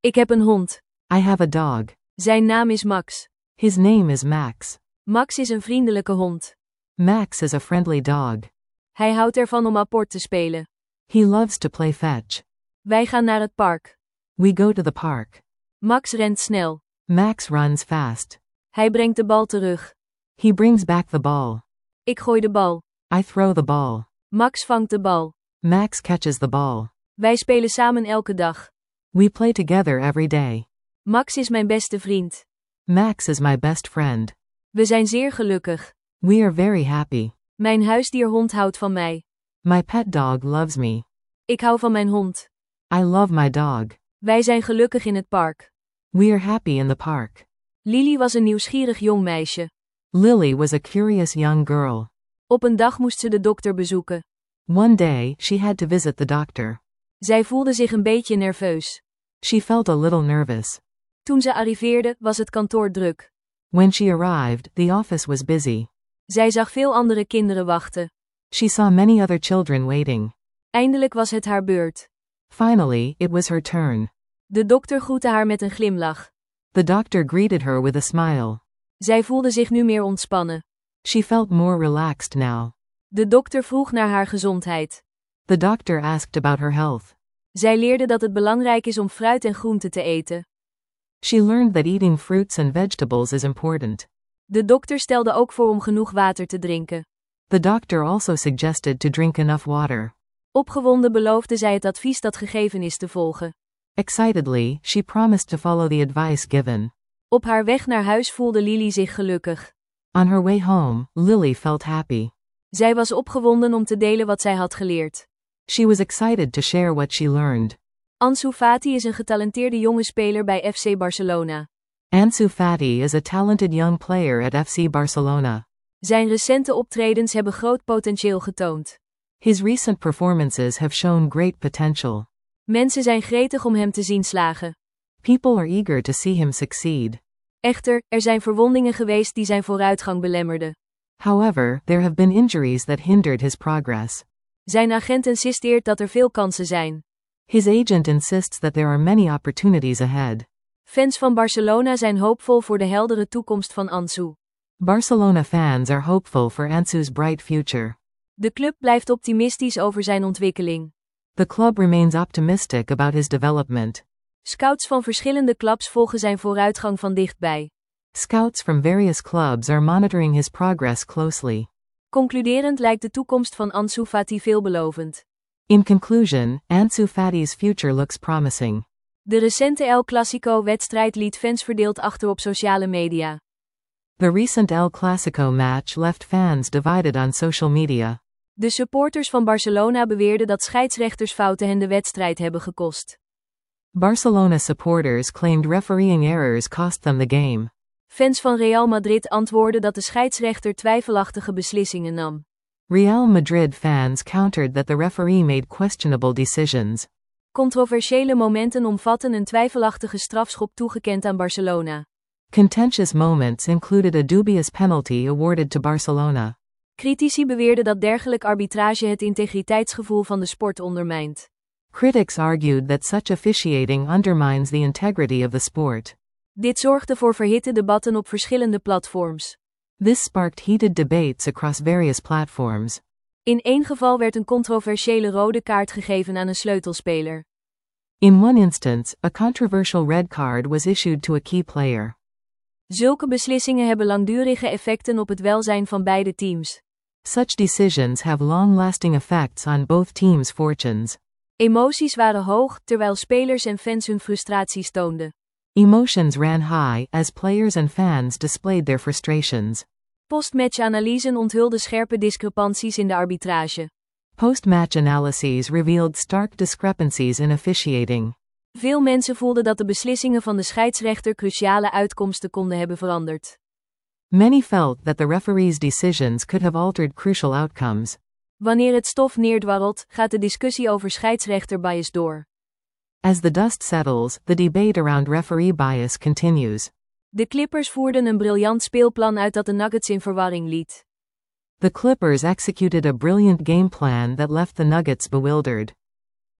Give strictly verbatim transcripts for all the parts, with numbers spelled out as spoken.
Ik heb een hond. I have a dog. Zijn naam is Max. His name is Max. Max is een vriendelijke hond. Max is a friendly dog. Hij houdt ervan om apport te spelen. He loves to play fetch. Wij gaan naar het park. We go to the park. Max rent snel. Max runs fast. Hij brengt de bal terug. He brings back the ball. Ik gooi de bal. I throw the ball. Max vangt de bal. Max catches the ball. Wij spelen samen elke dag. We play together every day. Max is mijn beste vriend. Max is my best friend. We zijn zeer gelukkig. We are very happy. Mijn huisdierhond houdt van mij. My pet dog loves me. Ik hou van mijn hond. I love my dog. Wij zijn gelukkig in het park. We are happy in the park. Lily was een nieuwsgierig jong meisje. Lily was a curious young girl. Op een dag moest ze de dokter bezoeken. One day, she had to visit the doctor. Zij voelde zich een beetje nerveus. She felt a little nervous. Toen ze arriveerde, was het kantoor druk. When she arrived, the office was busy. Zij zag veel andere kinderen wachten. She saw many other children waiting. Eindelijk was het haar beurt. Finally, it was her turn. De dokter groette haar met een glimlach. The doctor greeted her with a smile. Zij voelde zich nu meer ontspannen. She felt more relaxed now. De dokter vroeg naar haar gezondheid. The doctor asked about her health. Zij leerde dat het belangrijk is om fruit en groenten te eten. She learned that eating fruits and vegetables is important. De dokter stelde ook voor om genoeg water te drinken. The doctor also suggested to drink enough water. Opgewonden beloofde zij het advies dat gegeven is te volgen. Excitedly, she promised to follow the advice given. Op haar weg naar huis voelde Lily zich gelukkig. On her way home, Lily felt happy. Zij was opgewonden om te delen wat zij had geleerd. She was excited to share what she learned. Ansu Fati is een getalenteerde jonge speler bij F C Barcelona. Ansu Fati is a talented young player at F C Barcelona. Zijn recente optredens hebben groot potentieel getoond. His recent performances have shown great potential. Mensen zijn gretig om hem te zien slagen. People are eager to see him succeed. Echter, er zijn verwondingen geweest die zijn vooruitgang belemmerden. However, there have been injuries that hindered his progress. Zijn agent insisteert dat er veel kansen zijn. His agent insists that there are many opportunities ahead. Fans van Barcelona zijn hoopvol voor de heldere toekomst van Ansu. Barcelona fans are hopeful for Ansu's bright future. De club blijft optimistisch over zijn ontwikkeling. The club remains optimistic about his development. Scouts van verschillende clubs volgen zijn vooruitgang van dichtbij. Scouts from various clubs are monitoring his progress closely. Concluderend lijkt de toekomst van Ansu Fati veelbelovend. In conclusion, Ansu Fati's future looks promising. De recente El Clasico-wedstrijd liet fans verdeeld achter op sociale media. The recent El Clasico match left fans divided on social media. De supporters van Barcelona beweerden dat scheidsrechtersfouten hen de wedstrijd hebben gekost. Barcelona supporters claimed refereeing errors cost them the game. Fans van Real Madrid antwoordden dat de scheidsrechter twijfelachtige beslissingen nam. Real Madrid fans countered that the referee made questionable decisions. Controversiële momenten omvatten een twijfelachtige strafschop toegekend aan Barcelona. Contentious moments included a dubious penalty awarded to Barcelona. Critici beweerden dat dergelijk arbitrage het integriteitsgevoel van de sport ondermijnt. Critics argued that such officiating undermines the integrity of the sport. Dit zorgde voor verhitte debatten op verschillende platforms. This sparked heated debates across various platforms. In één geval werd een controversiële rode kaart gegeven aan een sleutelspeler. In one instance, a controversial red card was issued to a key player. Zulke beslissingen hebben langdurige effecten op het welzijn van beide teams. Such decisions have long-lasting effects on both teams' fortunes. Emoties waren hoog, terwijl spelers en fans hun frustraties toonden. Emotions ran high, as players and fans displayed their frustrations. Postmatch-analysen onthulden scherpe discrepanties in de arbitrage. Post-match analyses revealed stark discrepancies in officiating. Veel mensen voelden dat de beslissingen van de scheidsrechter cruciale uitkomsten konden hebben veranderd. Many felt that the referee's decisions could have altered crucial outcomes. Wanneer het stof neerdwarrelt, gaat de discussie over scheidsrechter bias door. As the dust settles, the debate around referee bias continues. De Clippers voerden een briljant speelplan uit dat de Nuggets in verwarring liet. The Clippers executed a brilliant game plan that left the Nuggets bewildered.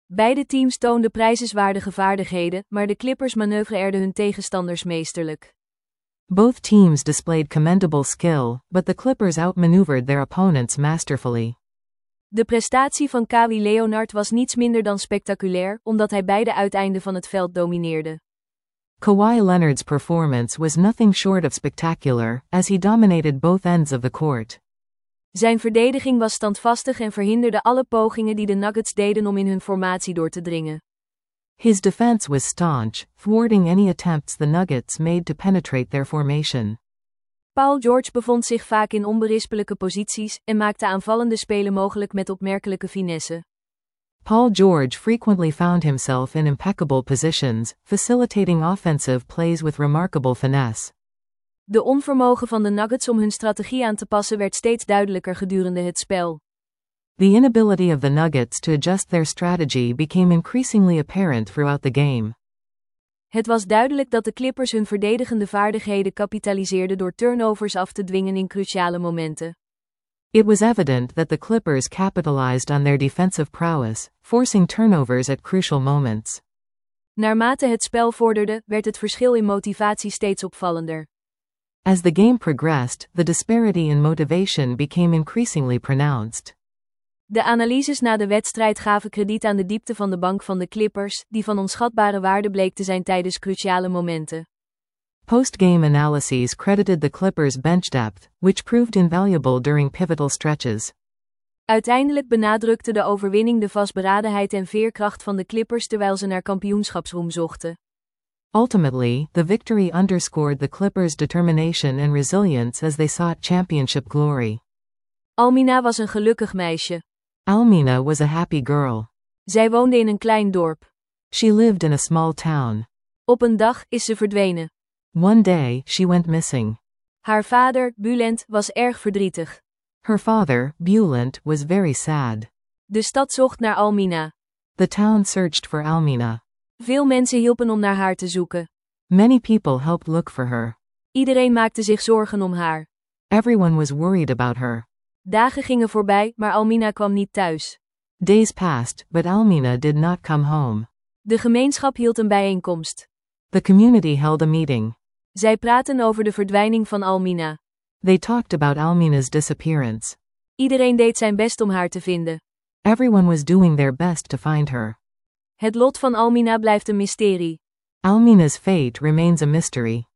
Beide teams toonden prijzenswaardige vaardigheden, maar de Clippers manoeuvreerden hun tegenstanders meesterlijk. Both teams displayed commendable skill, but the Clippers outmaneuvered their opponents masterfully. De prestatie van Kawhi Leonard was niets minder dan spectaculair, omdat hij beide uiteinden van het veld domineerde. Kawhi Leonard's performance was nothing short of spectacular, as he dominated both ends of the court. Zijn verdediging was standvastig en verhinderde alle pogingen die de Nuggets deden om in hun formatie door te dringen. His defense was staunch, thwarting any attempts the Nuggets made to penetrate their formation. Paul George bevond zich vaak in onberispelijke posities en maakte aanvallende spelen mogelijk met opmerkelijke finesse. Paul George frequently found himself in impeccable positions, facilitating offensive plays with remarkable finesse. De onvermogen van de Nuggets om hun strategie aan te passen werd steeds duidelijker gedurende het spel. The inability of the Nuggets to adjust their strategy became increasingly apparent throughout the game. Het was duidelijk dat de Clippers hun verdedigende vaardigheden kapitaliseerden door turnovers af te dwingen in cruciale momenten. It was evident that the Clippers capitalized on their defensive prowess, forcing turnovers at crucial moments. Naarmate het spel vorderde, werd het verschil in motivatie steeds opvallender. As the game progressed, the disparity in motivation became increasingly pronounced. De analyses na de wedstrijd gaven krediet aan de diepte van de bank van de Clippers, die van onschatbare waarde bleek te zijn tijdens cruciale momenten. Post-game analyses credited the Clippers' bench depth, which proved invaluable during pivotal stretches. Uiteindelijk benadrukte de overwinning de vastberadenheid en veerkracht van de Clippers terwijl ze naar kampioenschapsroem zochten. Ultimately, the victory underscored the Clippers' determination and resilience as they sought championship glory. Almina was een gelukkig meisje. Almina was a happy girl. Zij woonde in een klein dorp. She lived in a small town. Op een dag is ze verdwenen. One day, she went missing. Haar vader, Bulent, was erg verdrietig. Her father, Bulent, was very sad. De stad zocht naar Almina. The town searched for Almina. Veel mensen hielpen om naar haar te zoeken. Many people helped look for her. Iedereen maakte zich zorgen om haar. Everyone was worried about her. Dagen gingen voorbij, maar Almina kwam niet thuis. Days passed, but Almina did not come home. De gemeenschap hield een bijeenkomst. The community held a meeting. Zij praten over de verdwijning van Almina. They talked about Almina's disappearance. Iedereen deed zijn best om haar te vinden. Everyone was doing their best to find her. Het lot van Almina blijft een mysterie. Almina's fate remains a mystery.